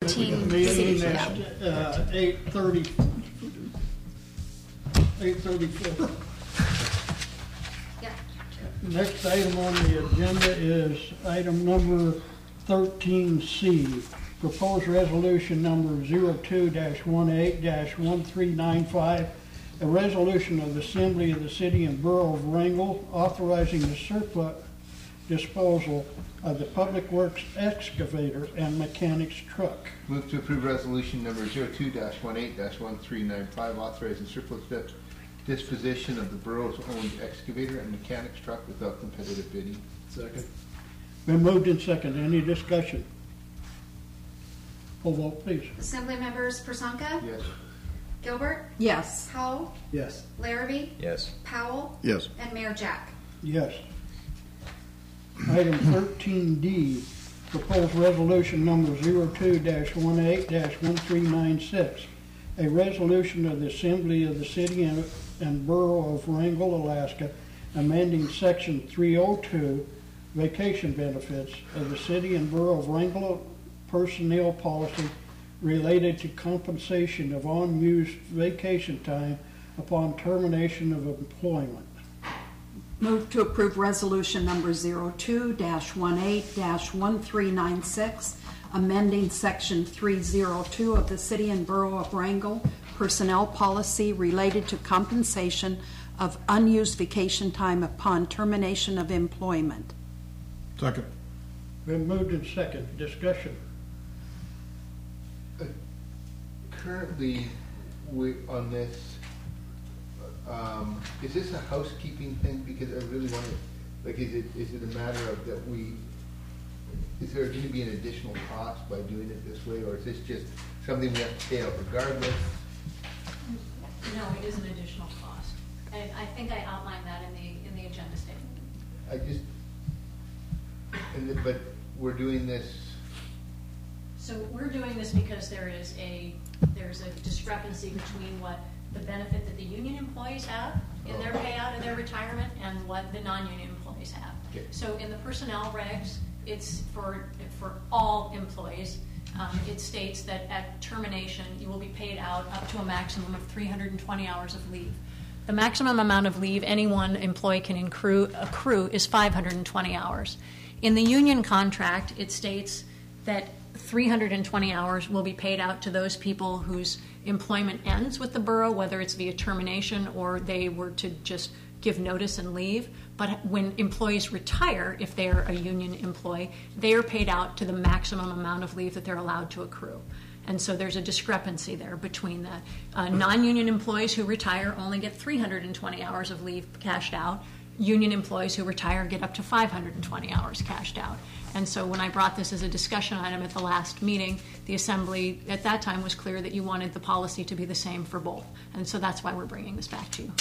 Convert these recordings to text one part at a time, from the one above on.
Meeting C. at 8:34. Yeah. Next item on the agenda is item number 13C, proposed resolution number 02-18-1395, a resolution of the Assembly of the City and Borough of Wrangell authorizing the surplus disposal of the Public Works excavator and mechanics truck. Move to approve resolution number 02-18-1395, authorizing surplus disposition of the borough's owned excavator and mechanics truck without competitive bidding. Second. Been moved and seconded. Any discussion? Full vote, please. Assembly members Persanka, Yes. Gilbert, Yes. Howell, Yes. Larrabee, Yes. Powell, Yes. and Mayor Jack. Yes. Item 13D, proposed resolution number 02-18-1396, a resolution of the Assembly of the City and Borough of Wrangell, Alaska, amending Section 302, vacation benefits of the City and Borough of Wrangell personnel policy related to compensation of unused vacation time upon termination of employment. Move to approve resolution number 02-18-1396, amending section 302 of the City and Borough of Wrangell personnel policy related to compensation of unused vacation time upon termination of employment. Second. Been moved and second. Discussion. Currently, on this, is this a housekeeping thing? Because I really want to, like, is it a matter of that is there going to be an additional cost by doing it this way, or is this just something we have to pay out regardless? No, it is an additional cost. And I think I outlined that in the agenda statement. But we're doing this. So we're doing this because there's a discrepancy between what the benefit that the union employees have in their payout of their retirement and what the non-union employees have. Okay. So in the personnel regs, it's for all employees. It states that at termination, you will be paid out up to a maximum of 320 hours of leave. The maximum amount of leave any one employee can accrue is 520 hours. In the union contract, it states that 320 hours will be paid out to those people whose employment ends with the borough, whether it's via termination or they were to just give notice and leave. But when employees retire, if they are a union employee, they are paid out to the maximum amount of leave that they're allowed to accrue. And so there's a discrepancy there between that. Non-union employees who retire only get 320 hours of leave cashed out. Union employees who retire get up to 520 hours cashed out. And so when I brought this as a discussion item at the last meeting, the Assembly at that time was clear that you wanted the policy to be the same for both. And so that's why we're bringing this back to you.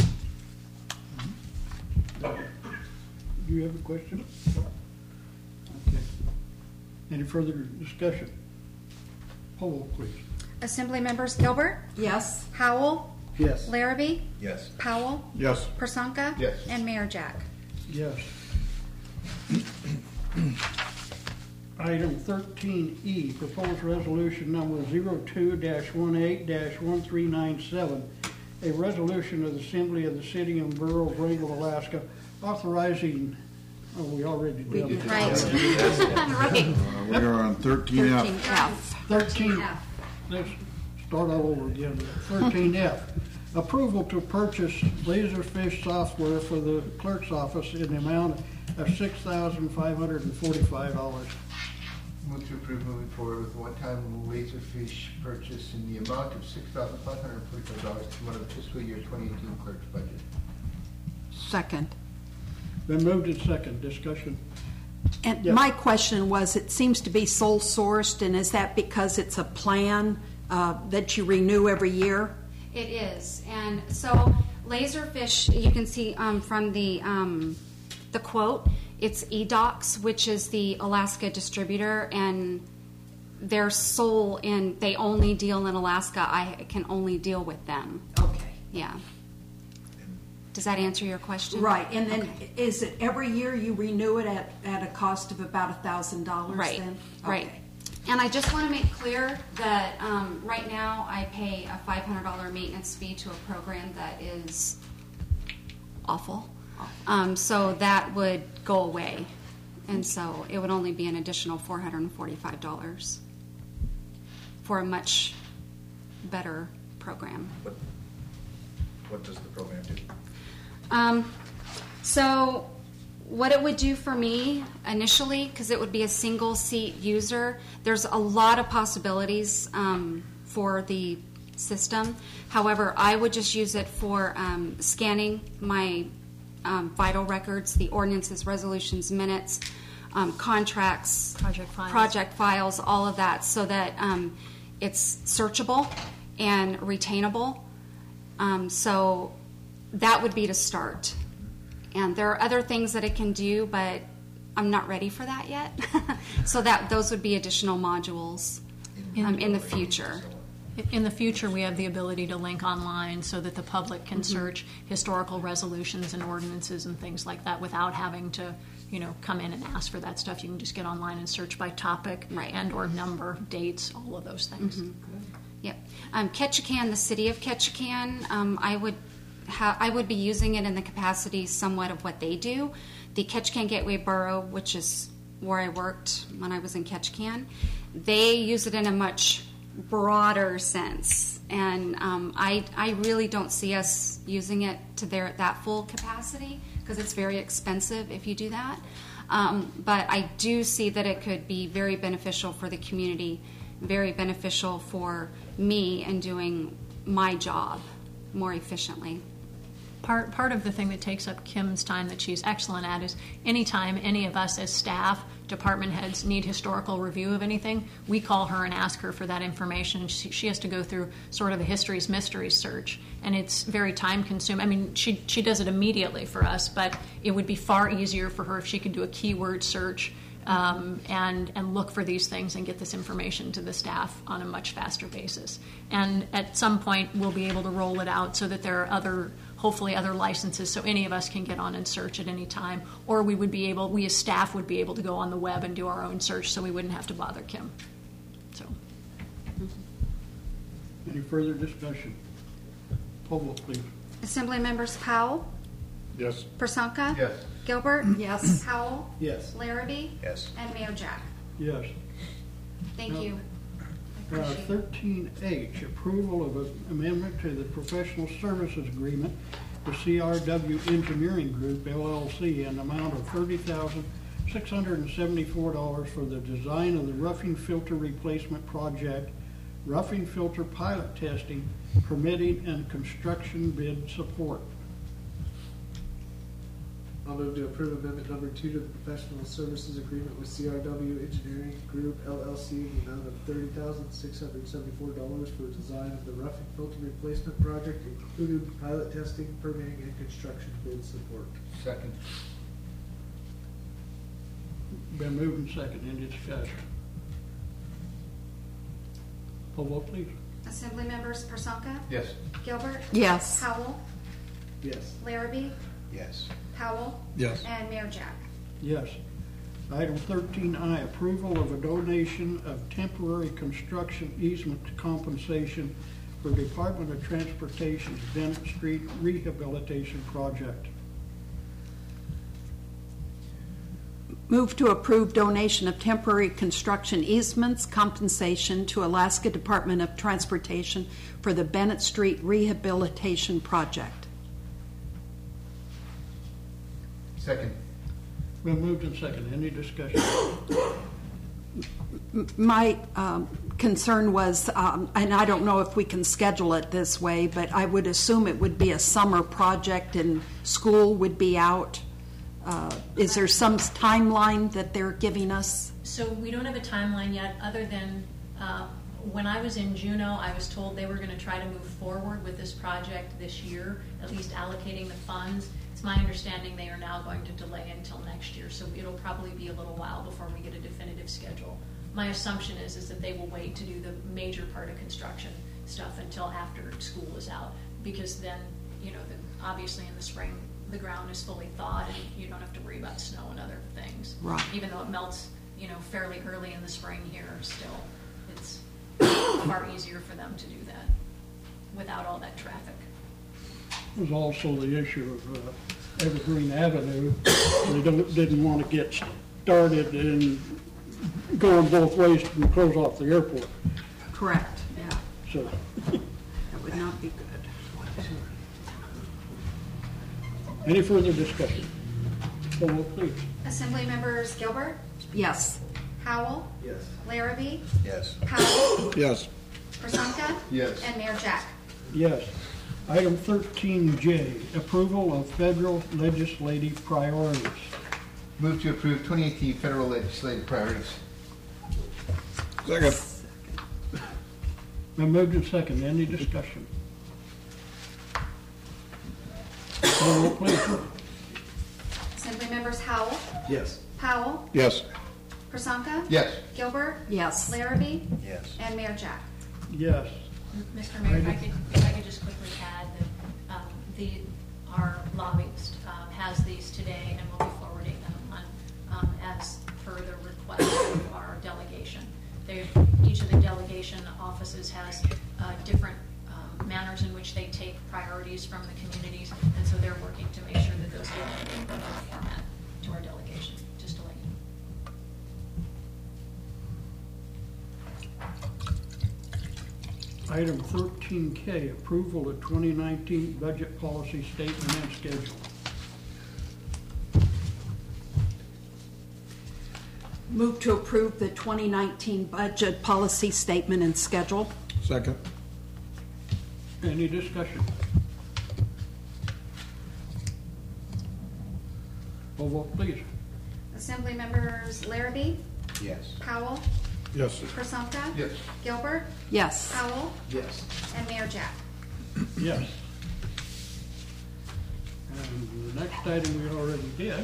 Do you have a question? Okay. Any further discussion? Poll, please. Assembly members Gilbert, Yes. Howell, Yes. Larrabee, Yes. Powell, Yes. Persanka, Yes. and Mayor Jack. Yes. Item 13E, proposed resolution number 02-18-1397, a resolution of the Assembly of the City and Borough of Wrangell, Alaska, authorizing, we already did that. Right. Right. We are on 13F. 13F. 13F. Let's start all over again. 13F, approval to purchase Laserfish software for the clerk's office in the amount of $6,545. Move to approve moving forward with one-time Laserfish purchase in the amount of $6,545 to one of the fiscal year 2018 clerk's budget. Second. Been moved and second. Discussion. And Yes. my question was, it seems to be sole sourced, and is that because it's a plan that you renew every year? It is. And so Laserfish, you can see from the quote, it's eDocs, which is the Alaska distributor, and they're sole in, they only deal in Alaska. I can only deal with them. Okay. Yeah. Does that answer your question? Right, and then Okay. is it every year you renew it at a cost of about $1,000 Right, then? right. Okay. And I just want to make clear that right now I pay a $500 maintenance fee to a program that is awful. So that would go away. And so it would only be an additional $445 for a much better program. What does the program do? So what it would do for me initially, because it would be a single seat user, there's a lot of possibilities for the system. However, I would just use it for scanning my vital records, the ordinances, resolutions, minutes, contracts, project files, all of that, so that it's searchable and retainable. So that would be to start. And there are other things that it can do, but I'm not ready for that yet. So those would be additional modules in the future. In the future, we have the ability to link online so that the public can search historical resolutions and ordinances and things like that without having to, come in and ask for that stuff. You can just get online and search by topic and or number, dates, all of those things. Yep. Ketchikan, the city of Ketchikan, I would be using it in the capacity somewhat of what they do. The Ketchikan Gateway Borough, which is where I worked when I was in Ketchikan, they use it in a much broader sense. And I really don't see us using it to that full capacity because it's very expensive if you do that. But I do see that it could be very beneficial for the community, very beneficial for me in doing my job more efficiently. Part of the thing that takes up Kim's time that she's excellent at is anytime any of us as staff, department heads need historical review of anything, we call her and ask her for that information. She has to go through sort of a histories mysteries search, and it's very time consuming. I mean, she does it immediately for us, but it would be far easier for her if she could do a keyword search and look for these things and get this information to the staff on a much faster basis. And at some point, we'll be able to roll it out so that there are hopefully other licenses, so any of us can get on and search at any time, or we as staff would be able to go on the web and do our own search, so we wouldn't have to bother Kim. So, Any further discussion? Poll vote, please. Assembly members Powell, Yes. Persanka, Yes. Gilbert, Yes. Howell, Yes. Larrabee, Yes. and Mayor Jack. Yes. Thank No. you. I appreciate it. 13H, approval of an amendment to the professional services agreement with CRW Engineering Group LLC in the amount of $30,674 for the design of the roughing filter replacement project, roughing filter pilot testing, permitting, and construction bid support. I'll move to approve amendment number 2 to the professional services agreement with CRW Engineering Group LLC in the amount of $30,674 for design of the roughing filter replacement project, including pilot testing, permitting, and construction bid support. Second. Been moved and second. Any discussion? Poll vote, please. Assembly members Persanka, Yes. Gilbert, Yes. Howell, Yes. Larrabee, Yes. Powell, Yes. and Mayor Jack. Yes. Item 13I, approval of a donation of temporary construction easement compensation for Department of Transportation's Bennett Street Rehabilitation Project. Move to approve donation of temporary construction easements compensation to Alaska Department of Transportation for the Bennett Street Rehabilitation Project. Second. Been moved and second. Any discussion? My concern was, and I don't know if we can schedule it this way, but I would assume it would be a summer project and school would be out. Is there some timeline that they're giving us? So we don't have a timeline yet, other than when I was in Juneau, I was told they were going to try to move forward with this project this year, at least allocating the funds. It's my understanding they are now going to delay until next year, so it'll probably be a little while before we get a definitive schedule. My assumption is that they will wait to do the major part of construction stuff until after school is out, because then, obviously in the spring, the ground is fully thawed and you don't have to worry about snow and other things. Right. Even though it melts, fairly early in the spring here still. It's far easier for them to do that without all that traffic. There's also the issue of Evergreen Avenue. They didn't want to get started in going both ways and close off the airport. Correct, yeah. So, That would not be good. any further discussion? Roll call, please. Assembly members Gilbert, Yes. Howell, Yes. Larrabee, Yes. Powell, Yes. Prasanka, Yes. and Mayor Jack. Yes. Item 13J, approval of federal legislative priorities. Move to approve 2018 federal legislative priorities. Second. Been moved and second. Any discussion? Roll call, please. Assembly members Howell, Yes. Powell, Yes. Prasanka, Yes. Gilbert, Yes. Larrabee, Yes. and Mayor Jack. Yes. Mr. Mayor, if I could just quickly add that our lobbyist has these today, and we'll be forwarding them on as per the request of our delegation. Each of the delegation offices has different manners in which they take priorities from the communities, and so they're working to make sure that those get in the format to our delegation, just to let you know. Item 13K, approval of 2019 budget policy statement and schedule. Move to approve the 2019 budget policy statement and schedule. Second. Any discussion? Roll vote, please. Assembly members Larrabee, Yes. Powell, Yes. Prasanka, Yes. Gilbert, Yes. Howell, Yes. and Mayor Jack. Yes. And the next item we already did.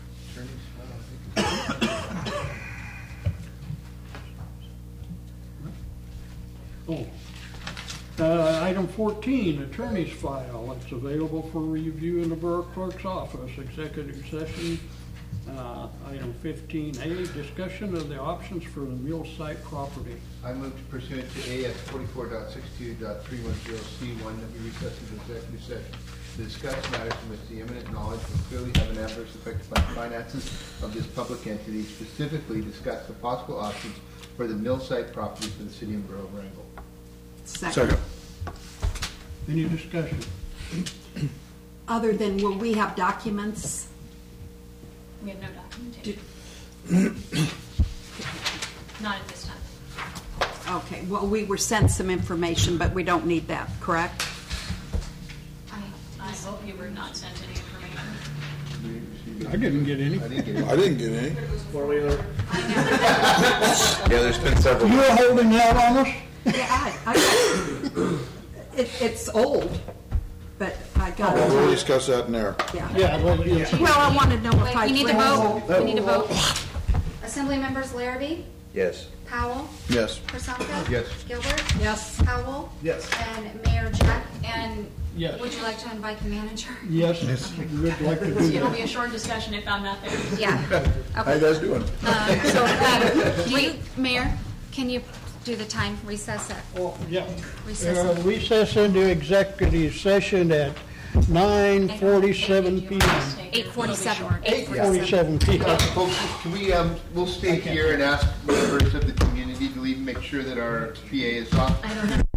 Item 14, attorney's file. It's available for review in the Borough Clerk's office. Executive session. Item 15A, discussion of the options for the mill site property. I move to pursuant to AS 44.62.310C1 that we recess into executive session to discuss matters in which the eminent knowledge will clearly have an adverse effect upon the finances of this public entity, specifically discuss the possible options for the mill site property for the city and borough of Wrangell. Second. Any discussion? Other than, will we have documents? We have no documentation. Not at this time. Okay, well, we were sent some information, but we don't need that, correct? I hope you were not sent any information. I didn't get any. I didn't get it. I didn't get any. Four-wheeler. Yeah, there's been several. You were holding out on us? Yeah, it's old, but I got We'll it. discuss that in there. Yeah. Yeah, well, yeah. Well, I want to know if Wait, I. we need to vote. We need to vote. Assembly members Larrabee, Yes. Powell, Yes. Prasanka, Yes. Gilbert, Yes. Howell, Yes. and Mayor Jack. And Yes. would you like to invite the manager? Yes, we'd like to do It'll that. be a short discussion if I'm not there. Yeah. How you guys doing? Mayor, can you do the time recess at? Oh, yeah. Recess. Recess into executive session at 9:47 p.m. 8:47. 8:47 p.m. Folks, can we, we'll stay here and ask members of the community to leave, make sure that our PA is off. I don't know.